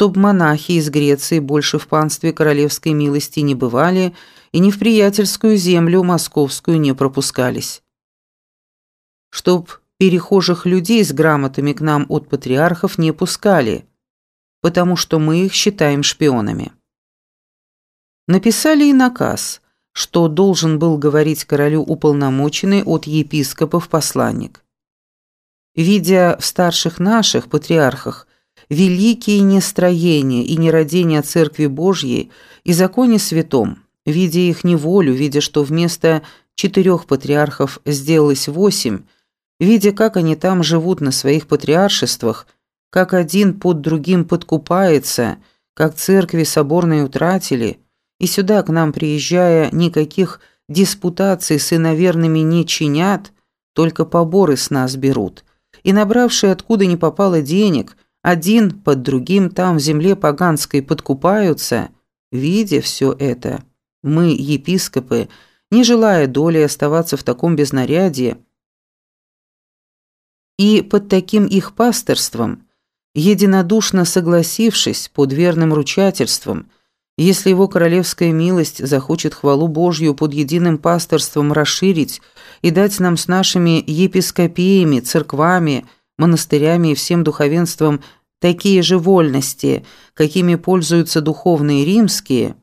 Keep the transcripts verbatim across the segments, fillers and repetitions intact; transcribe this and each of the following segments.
чтоб монахи из Греции больше в панстве королевской милости не бывали и ни в приятельскую землю московскую не пропускались. Чтоб перехожих людей с грамотами к нам от патриархов не пускали, потому что мы их считаем шпионами. Написали и наказ, что должен был говорить королю уполномоченный от епископов посланник. Видя в старших наших патриархах великие нестроения и нерадения Церкви Божьей и законе святом, видя их неволю, видя, что вместо четырех патриархов сделалось восемь, видя, как они там живут на своих патриаршествах, как один под другим подкупается, как церкви соборные утратили, и сюда к нам приезжая никаких диспутаций с иноверными не чинят, только поборы с нас берут, и набравшие откуда ни попало денег, один под другим там в земле поганской подкупаются, видя все это, мы, епископы, не желая долей оставаться в таком безнарядье, и под таким их пастырством, единодушно согласившись под верным ручательством, если его королевская милость захочет хвалу Божью под единым пастырством расширить и дать нам с нашими епископиями, церквами, монастырями и всем духовенством такие же вольности, какими пользуются духовные римские,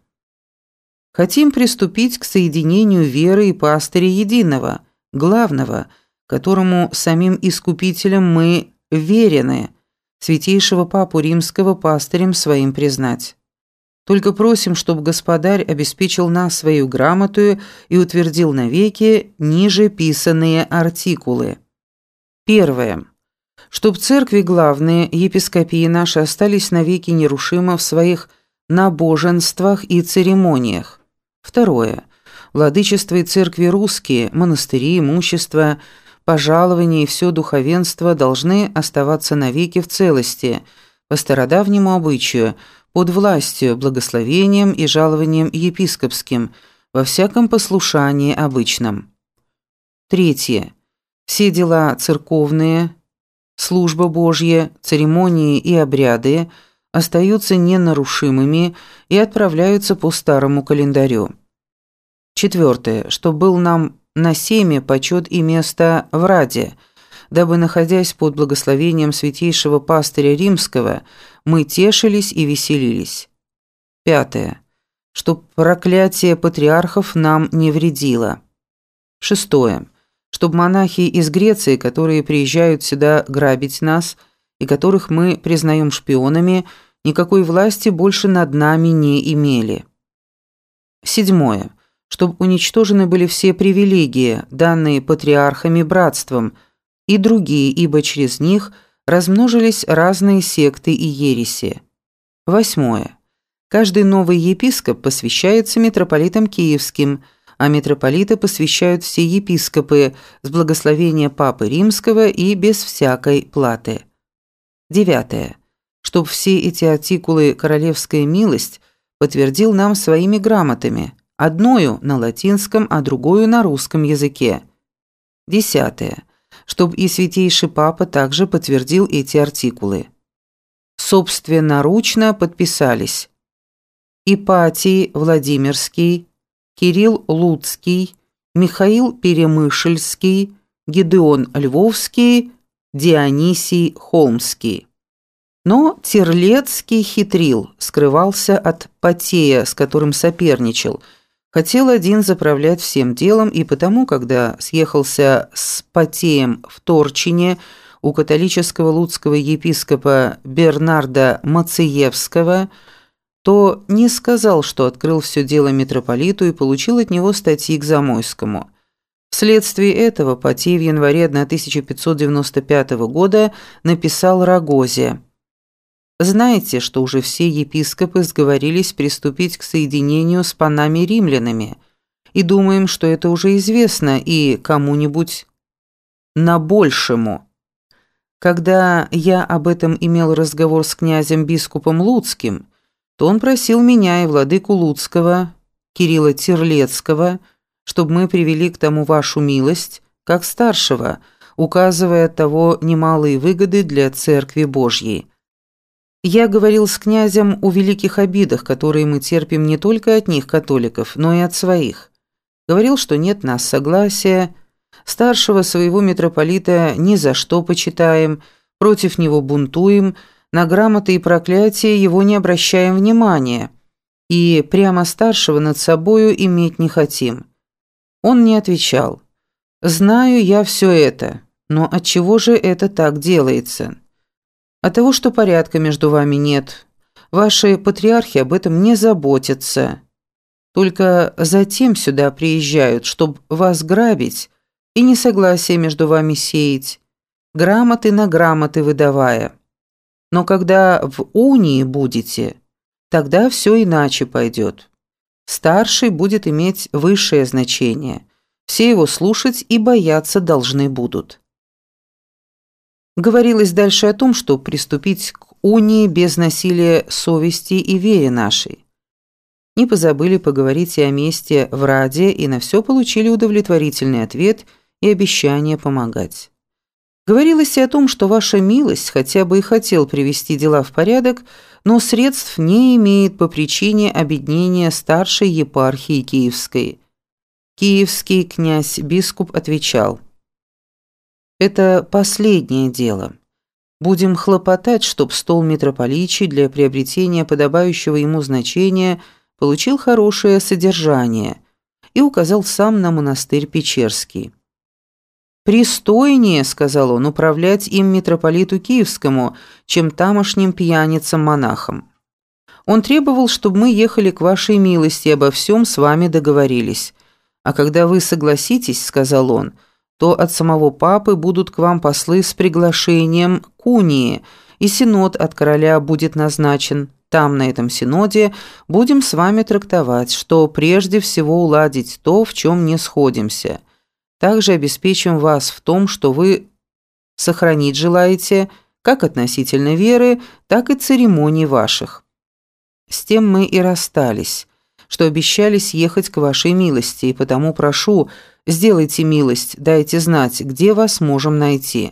хотим приступить к соединению веры и пастыря единого, главного, которому самим искупителем мы верены, святейшего папу римского пастырем своим признать. Только просим, чтобы Господарь обеспечил нас свою грамотою и утвердил навеки ниже писанные артикулы. Первое. Чтоб церкви главные, епископии наши, остались навеки нерушимо в своих набоженствах и церемониях. Второе. Владычество и церкви русские, монастыри, имущество, пожалования и все духовенство должны оставаться навеки в целости, по стародавнему обычаю, под властью, благословением и жалованием епископским, во всяком послушании обычном. Третье. Все дела церковные, служба Божья, церемонии и обряды остаются ненарушимыми и отправляются по старому календарю. Четвертое. Что был нам на семе почет и место в Раде, дабы, находясь под благословением святейшего пастыря римского, мы тешились и веселились. Пятое. Чтоб проклятие патриархов нам не вредило. Шестое. Чтоб монахи из Греции, которые приезжают сюда грабить нас, и которых мы признаем шпионами, никакой власти больше над нами не имели. Седьмое. Чтоб уничтожены были все привилегии, данные патриархами братством, и другие, ибо через них размножились разные секты и ереси. Восьмое. Каждый новый епископ посвящается митрополитам киевским, а митрополиты посвящают все епископы с благословения Папы Римского и без всякой платы. Девятое. Чтоб все эти артикулы «Королевская милость» подтвердил нам своими грамотами, одною на латинском, а другую на русском языке. Десятое. Чтоб и святейший папа также подтвердил эти артикулы. Собственноручно подписались Ипатий Владимирский, Кирилл Луцкий, Михаил Перемышльский, Гедеон Львовский, Дионисий Холмский. Но Терлецкий хитрил, скрывался от Потея, с которым соперничал, хотел один заправлять всем делом, и потому, когда съехался с Потеем в Торчине у католического луцкого епископа Бернарда Мациевского, то не сказал, что открыл все дело митрополиту и получил от него статьи к Замойскому. Вследствие этого Потей в январе тысяча пятьсот девяносто пятого года написал Рагозе: «Знаете, что уже все епископы сговорились приступить к соединению с панами-римлянами, и думаем, что это уже известно и кому-нибудь на большему. Когда я об этом имел разговор с князем-бископом Луцким, то он просил меня и владыку Луцкого, Кирилла Терлецкого, чтобы мы привели к тому вашу милость, как старшего, указывая от того немалые выгоды для Церкви Божьей. Я говорил с князем о великих обидах, которые мы терпим не только от них, католиков, но и от своих. Говорил, что нет нас согласия, старшего своего митрополита ни за что почитаем, против него бунтуем, на грамоты и проклятия его не обращаем внимания и прямо старшего над собою иметь не хотим. Он не отвечал. «Знаю я все это, но от чего же это так делается? От того, что порядка между вами нет. Ваши патриархи об этом не заботятся. Только затем сюда приезжают, чтобы вас грабить и несогласие между вами сеять, грамоты на грамоты выдавая. Но когда в унии будете, тогда все иначе пойдет. Старший будет иметь высшее значение. Все его слушать и бояться должны будут». Говорилось дальше о том, что приступить к унии без насилия совести и вере нашей. Не позабыли поговорить и о месте в Раде, и на все получили удовлетворительный ответ и обещание помогать. Говорилось и о том, что ваша милость хотя бы и хотел привести дела в порядок, но средств не имеет по причине обеднения старшей епархии Киевской. Киевский князь-бископ отвечал: «Это последнее дело. Будем хлопотать, чтоб стол митрополичий для приобретения подобающего ему значения получил хорошее содержание», и указал сам на монастырь Печерский. «Пристойнее, — сказал он, — управлять им митрополиту Киевскому, чем тамошним пьяницам-монахам. Он требовал, чтобы мы ехали к вашей милости и обо всем с вами договорились. А когда вы согласитесь, — сказал он, — то от самого папы будут к вам послы с приглашением к унии, и синод от короля будет назначен. Там, на этом синоде, будем с вами трактовать, что прежде всего уладить то, в чем не сходимся. Также обеспечим вас в том, что вы сохранить желаете как относительно веры, так и церемоний ваших». С тем мы и расстались, что обещались ехать к вашей милости, и потому прошу, сделайте милость, дайте знать, где вас можем найти.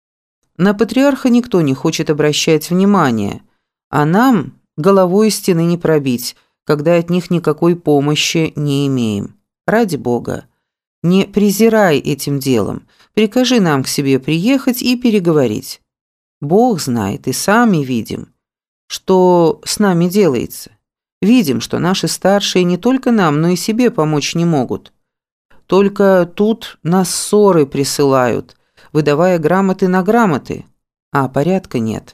На патриарха никто не хочет обращать внимания, а нам головой из стены не пробить, когда от них никакой помощи не имеем. Ради Бога, не презирай этим делом, прикажи нам к себе приехать и переговорить. Бог знает, и сами видим, что с нами делается. Видим, что наши старшие не только нам, но и себе помочь не могут. Только тут нас ссоры присылают, выдавая грамоты на грамоты, а порядка нет.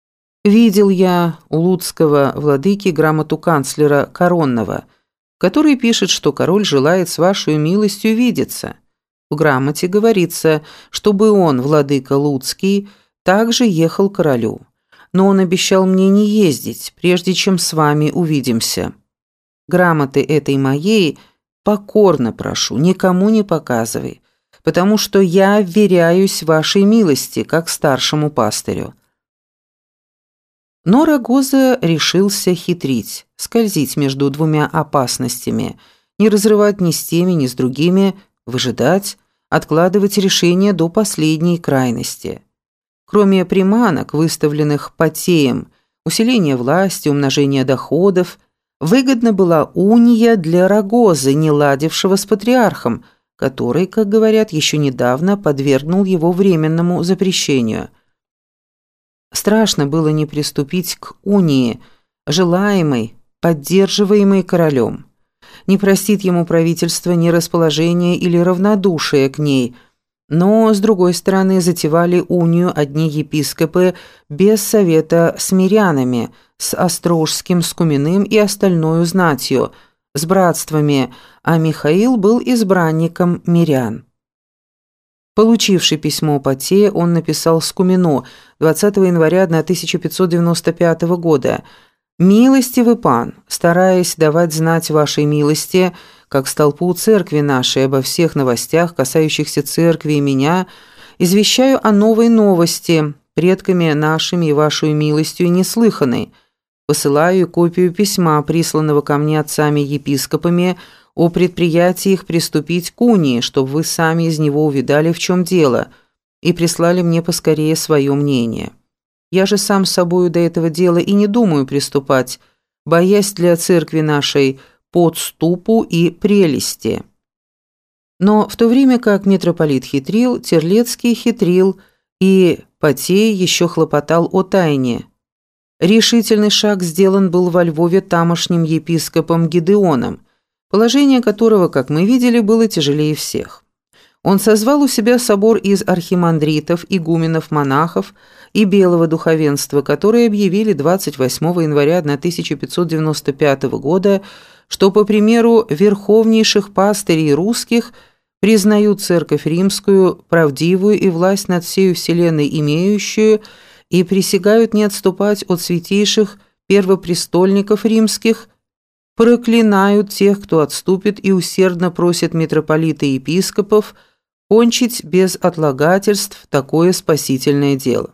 Видел я у луцкого владыки грамоту канцлера Коронного, который пишет, что король желает с вашей милостью видеться. В грамоте говорится, чтобы он, владыка Луцкий, также ехал к королю. Но он обещал мне не ездить, прежде чем с вами увидимся. Грамоты этой моей покорно прошу, никому не показывай, потому что я вверяюсь вашей милости, как старшему пастырю». Но Рагоза решился хитрить, скользить между двумя опасностями, не разрывать ни с теми, ни с другими, выжидать, откладывать решение до последней крайности. Кроме приманок, выставленных Потеем, усиления власти, умножения доходов, выгодна была уния для Рагозы, не ладившего с патриархом, который, как говорят, еще недавно подвергнул его временному запрещению. Страшно было не приступить к унии, желаемой, поддерживаемой королем. Не простит ему правительство ни расположения или равнодушия к ней, но, с другой стороны, затевали унию одни епископы без совета с мирянами, с Острожским, с Куминым и остальною знатью, с братствами, а Михаил был избранником мирян. Получивший письмо Потея, он написал Скумину двадцатого января тысяча пятьсот девяносто пятого года: «Милостивый пан, стараясь давать знать вашей милости, как столпу церкви нашей, обо всех новостях, касающихся церкви и меня, извещаю о новой новости, предками нашими и вашей милостью неслыханной. Посылаю копию письма, присланного ко мне отцами-епископами, о предприятии их приступить к унии, чтобы вы сами из него увидали, в чем дело, и прислали мне поскорее свое мнение. Я же сам с собою до этого дела и не думаю приступать, боясь для церкви нашей подступу и прелести». Но в то время как митрополит хитрил, Терлецкий хитрил, и Потей еще хлопотал о тайне. Решительный шаг сделан был во Львове тамошним епископом Гидеоном, положение которого, как мы видели, было тяжелее всех. Он созвал у себя собор из архимандритов, игуменов, монахов и белого духовенства, которые объявили двадцать восьмого января тысяча пятьсот девяносто пятого года, что, по примеру верховнейших пастырей русских, признают Церковь Римскую правдивую и власть над всею вселенной имеющую, и присягают не отступать от святейших первопрестольников римских, проклинают тех, кто отступит, и усердно просят митрополита и епископов кончить без отлагательств такое спасительное дело.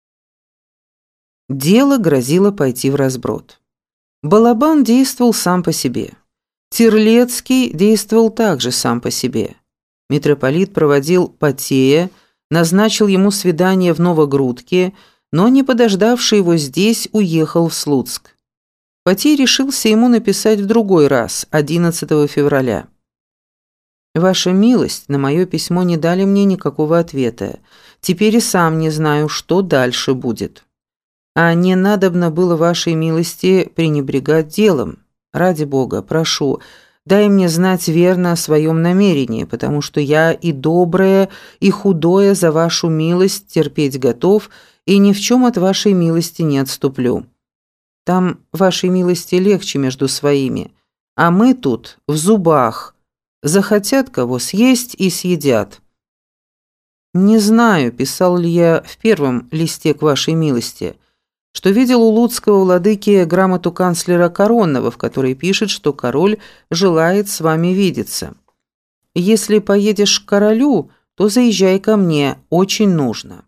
Дело грозило пойти в разброд. Балабан действовал сам по себе. Терлецкий действовал также сам по себе. Митрополит проводил Потея, назначил ему свидание в Новогрудке, но, не подождавший его здесь, уехал в Слуцк. Потей решился ему написать в другой раз, одиннадцатого февраля. «Ваша милость, на мое письмо не дали мне никакого ответа. Теперь и сам не знаю, что дальше будет. А не надобно было вашей милости пренебрегать делом. Ради Бога, прошу, дай мне знать верно о своем намерении, потому что я и доброе, и худое за вашу милость терпеть готов, и ни в чем от вашей милости не отступлю. Там вашей милости легче между своими, а мы тут в зубах. Захотят кого съесть и съедят». «Не знаю, писал ли я в первом листе к вашей милости, что видел у луцкого владыки грамоту канцлера Коронного, в которой пишет, что король желает с вами видеться. Если поедешь к королю, то заезжай ко мне, очень нужно».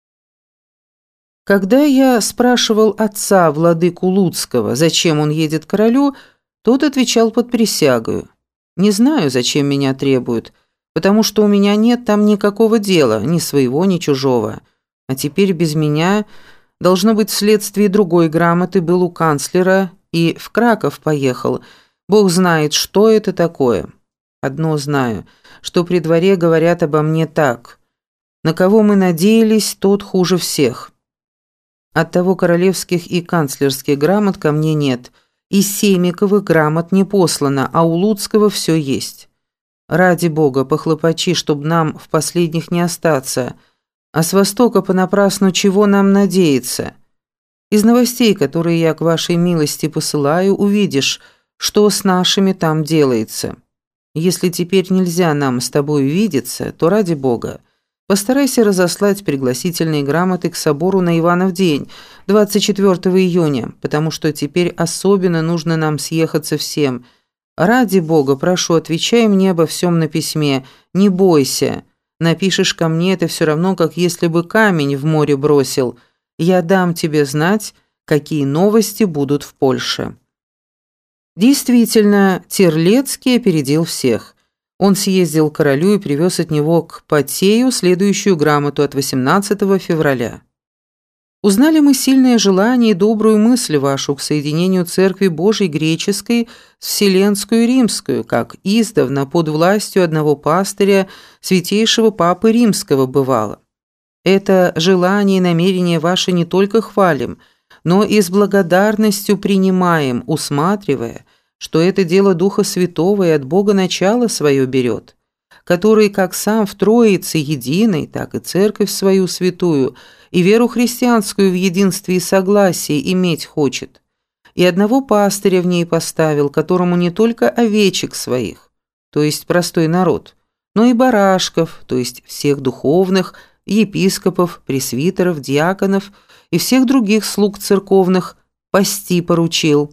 Когда я спрашивал отца владыку Луцкого, зачем он едет к королю, тот отвечал под присягою: «Не знаю, зачем меня требуют, потому что у меня нет там никакого дела, ни своего, ни чужого. А теперь без меня, должно быть, вследствие другой грамоты был у канцлера и в Краков поехал. Бог знает, что это такое. Одно знаю, что при дворе говорят обо мне так: на кого мы надеялись, тот хуже всех. Оттого королевских и канцлерских грамот ко мне нет, и семиковых грамот не послано, а у Луцкого все есть. Ради Бога, похлопочи, чтоб нам в последних не остаться, а с востока понапрасну чего нам надеяться. Из новостей, которые я к вашей милости посылаю, увидишь, что с нашими там делается. Если теперь нельзя нам с тобой видеться, то ради Бога, постарайся разослать пригласительные грамоты к собору на Иванов день, двадцать четвёртого июня, потому что теперь особенно нужно нам съехаться всем. Ради Бога, прошу, отвечай мне обо всем на письме, не бойся. Напишешь ко мне, это все равно, как если бы камень в море бросил. Я дам тебе знать, какие новости будут в Польше». Действительно, Терлецкий опередил всех. Он съездил к королю и привез от него к Потею следующую грамоту от восемнадцатого февраля. «Узнали мы сильное желание и добрую мысль вашу к соединению Церкви Божией Греческой с Вселенскую Римскую, как издавна под властью одного пастыря святейшего Папы Римского бывало. Это желание и намерение ваше не только хвалим, но и с благодарностью принимаем, усматривая, что это дело Духа Святого и от Бога начало свое берет, который как сам в Троице единой, так и Церковь свою святую и веру христианскую в единстве и согласии иметь хочет, и одного пастыря в ней поставил, которому не только овечек своих, то есть простой народ, но и барашков, то есть всех духовных, епископов, пресвитеров, диаконов и всех других слуг церковных пасти поручил.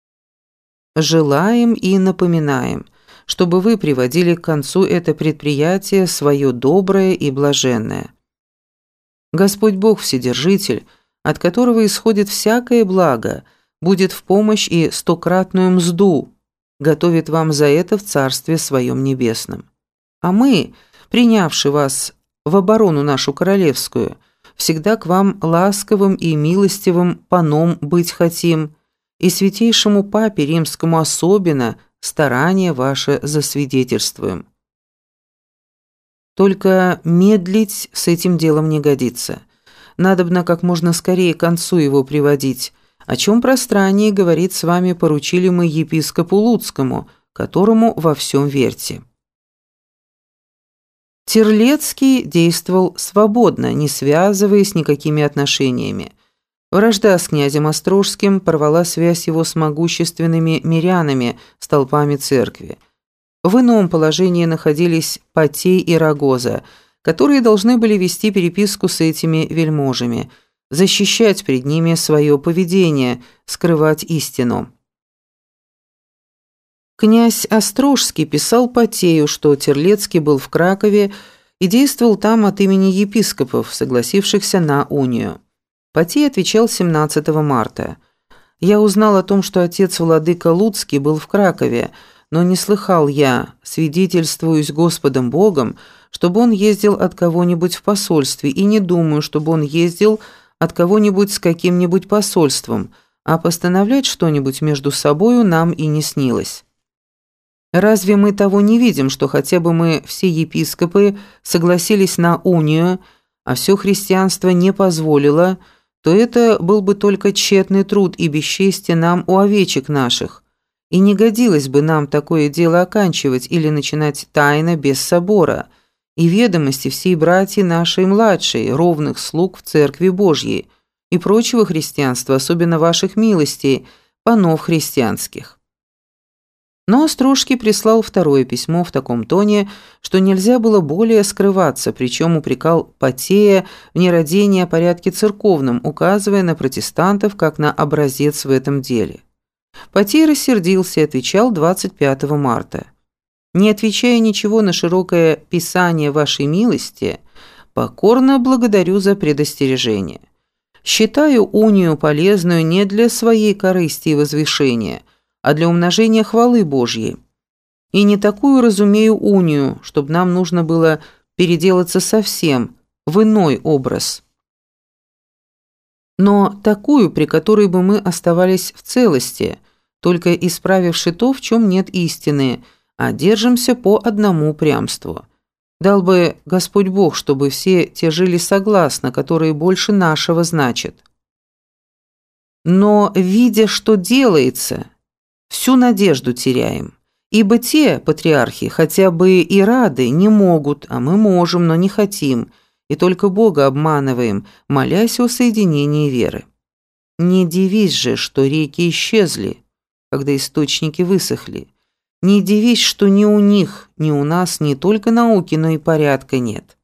Желаем и напоминаем, чтобы вы приводили к концу это предприятие свое доброе и блаженное. Господь Бог Вседержитель, от которого исходит всякое благо, будет в помощь и стократную мзду, готовит вам за это в Царстве Своем Небесном. А мы, принявши вас в оборону нашу королевскую, всегда к вам ласковым и милостивым паном быть хотим, и святейшему папе римскому особенно старание ваше засвидетельствуем. Только медлить с этим делом не годится. Надобно как можно скорее к концу его приводить, о чем пространнее говорит с вами поручили мы епископу Луцкому, которому во всем верьте». Терлецкий действовал свободно, не связываясь никакими отношениями. Вражда с князем Острожским порвала связь его с могущественными мирянами, столпами церкви. В ином положении находились Потей и Рогоза, которые должны были вести переписку с этими вельможами, защищать перед ними свое поведение, скрывать истину. Князь Острожский писал Потею, что Терлецкий был в Кракове и действовал там от имени епископов, согласившихся на унию. Потей отвечал семнадцатого марта. «Я узнал о том, что отец владыка Луцкий был в Кракове, но не слыхал я, свидетельствуюсь Господом Богом, чтобы он ездил от кого-нибудь в посольстве, и не думаю, чтобы он ездил от кого-нибудь с каким-нибудь посольством, а постановлять что-нибудь между собою нам и не снилось. Разве мы того не видим, что хотя бы мы, все епископы, согласились на унию, а все христианство не позволило, то это был бы только тщетный труд и бесчестие нам у овечек наших, и не годилось бы нам такое дело оканчивать или начинать тайно без собора, и ведомости всей братьи нашей младшей, ровных слуг в Церкви Божьей, и прочего христианства, особенно ваших милостей, панов христианских». Но Острожский прислал второе письмо в таком тоне, что нельзя было более скрываться, причем упрекал Потея в нерадении о порядке церковном, указывая на протестантов как на образец в этом деле. Потей рассердился и отвечал двадцать пятого марта. «Не отвечая ничего на широкое писание вашей милости, покорно благодарю за предостережение. Считаю унию полезную не для своей корысти и возвышения, а для умножения хвалы Божьей. И не такую разумею унию, чтобы нам нужно было переделаться совсем в иной образ, но такую, при которой бы мы оставались в целости, только исправивши то, в чем нет истины, а держимся по одному упрямству. Дал бы Господь Бог, чтобы все те жили согласно, которые больше нашего значат. Но, видя, что делается, всю надежду теряем, ибо те, патриархи, хотя бы и рады, не могут, а мы можем, но не хотим, и только Бога обманываем, молясь о соединении веры. Не дивись же, что реки исчезли, когда источники высохли. Не дивись, что ни у них, ни у нас не только науки, но и порядка нет.